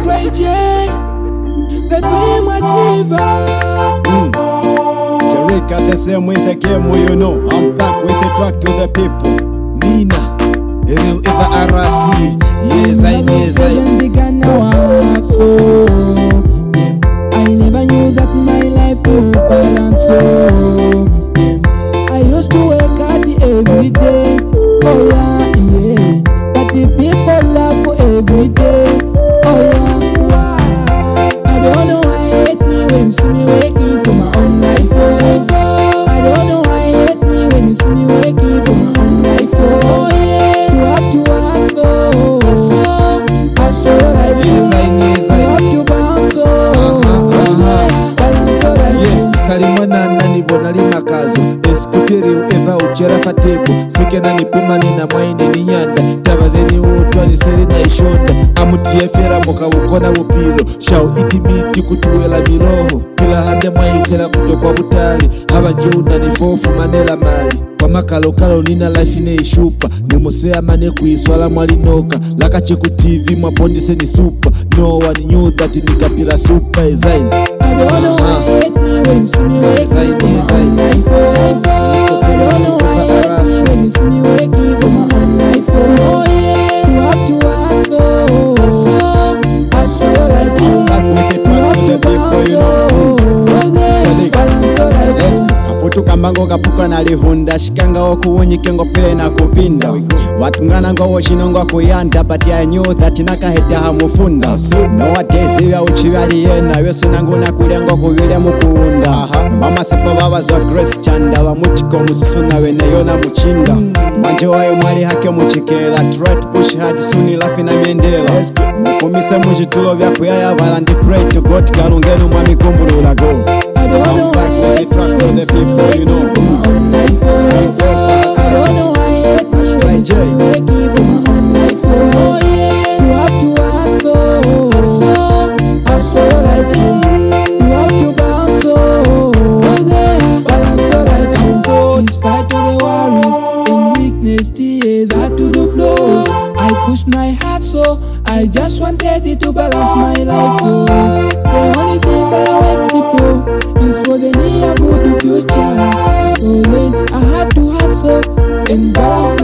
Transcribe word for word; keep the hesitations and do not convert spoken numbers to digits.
Ray J, the dream achiever. Mm. Jerika, the same with the game, you know. I'm back with the track to the people. Nina, Real Eva Arasi. Yes, I yes, I began now, so yeah. I never knew that my life would balance so yeah. I used to wake up every day, oh yeah, yeah. But the people laugh for every day, oh yeah, wow. I don't know why you hate me when you see me waking for my own life, oh. I don't know why you hate me when you see me waking for my own life, oh yeah. You have to ask, oh, so I show life, yes, I yes, I you have to bounce, oh, oh yeah, balance all life. yeah. Salimana nani bonali makazo eskutere eva uchera fatebo sikena nipuma nina mwaine ni nyanda tabazeni utwa ni seri na ishonda amutie fera moka ukona upilo shau itimiti kutuwela miloho kila hande mwaifera kutokwa butali haba jiunda ni fofu manela mali kwa makalo kalo nina life ne ishupa ni musea mane kuiswala mwalinoka laka cheku tv mwapondise ni super no one knew that nikapira super design. I don't know why you hate me when you see me waking for my own life, oh. I don't know why you hate me when you see me waking for my own life, oh yeah. You have to ask, oh, so I show your life, oh. Back with the You track have to the to people, bounce, you know. oh, oh yeah, balance your life, Yes. oh. Kaputuka kambango kapuka na lihunda shikanga okuwunyike ngopele na kupinda watungana ngowo chino ngwakuyanda but I knew that nakaheta hamufunda nowadays ibya uchibali yena yose nanguna kulengo kubile mukunda mama sepo babazwa Grace Chanda bamutiko mususu nawe neyona muchinda manje wayo mwali hake muchikela try to push hard suni lafi na miendela mufumise mujitulo byakuyaya bala ndi pray to God kalungenu mwami kumbulula go. I don't know why you hate me when you see me waking for my own life, oh. I don't know why you hate me when you see me waking for my own life, oh yeah. You have to ask, oh, so I show your life, oh. You have to bounce, oh, oh yeah, balance your life, oh. In spite of the worries and weakness, yeah, that to the flow. I pushed my heart so I just wanted it to balance my life, oh. The only thing that I wait before is for the near good future. So then I had to hustle and balance my